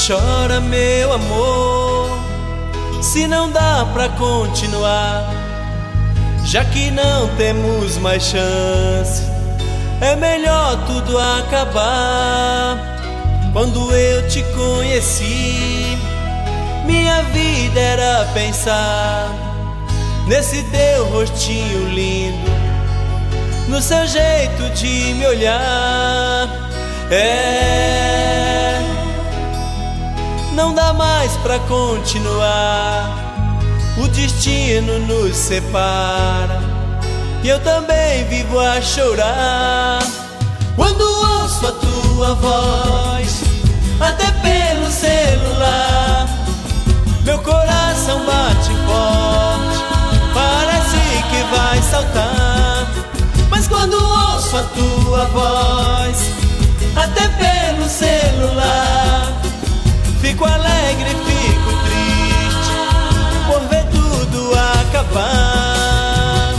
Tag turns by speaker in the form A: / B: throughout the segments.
A: Chora, meu amor, se não dá pra continuar, já que não temos mais chance, é melhor tudo acabar. Quando eu te conheci, minha vida era pensar nesse teu rostinho lindo, no seu jeito de me olhar. Não dá mais pra continuar, o destino nos separa e eu também vivo a chorar. Quando ouço a tua voz, até pelo celular, meu coração bate forte, parece que vai saltar. Mas quando ouço a tua voz, até pelo celular, fico alegre, fico triste, por ver tudo acabar.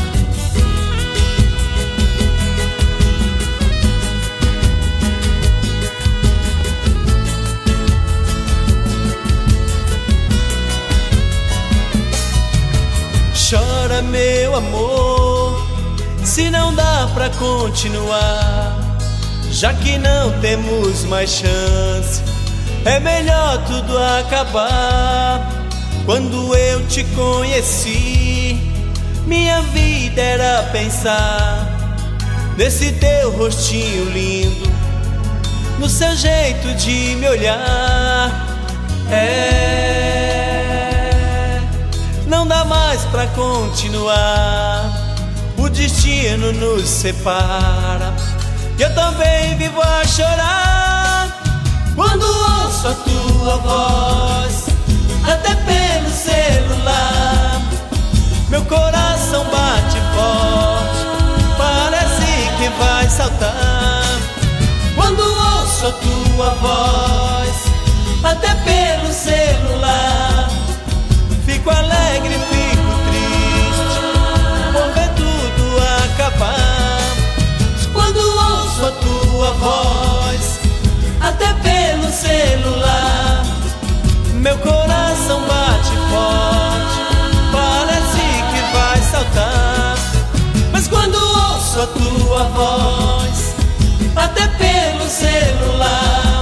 A: Chora, meu amor, se não dá pra continuar, já que não temos mais chance, é melhor tudo acabar. Quando eu te conheci, minha vida era pensar nesse teu rostinho lindo, no seu jeito de me olhar. Não dá mais pra continuar, o destino nos separa e eu também vivo a chorar. Quando ouço a tua voz, até pelo celular, meu coração bate forte, parece que vai saltar. Quando ouço a tua voz, até pelo celular, fico alegre, fico triste, por ver tudo acabar. Quando ouço a tua voz, até pelo celular, meu coração bate forte, parece que vai saltar. Mas quando ouço a tua voz, até pelo celular,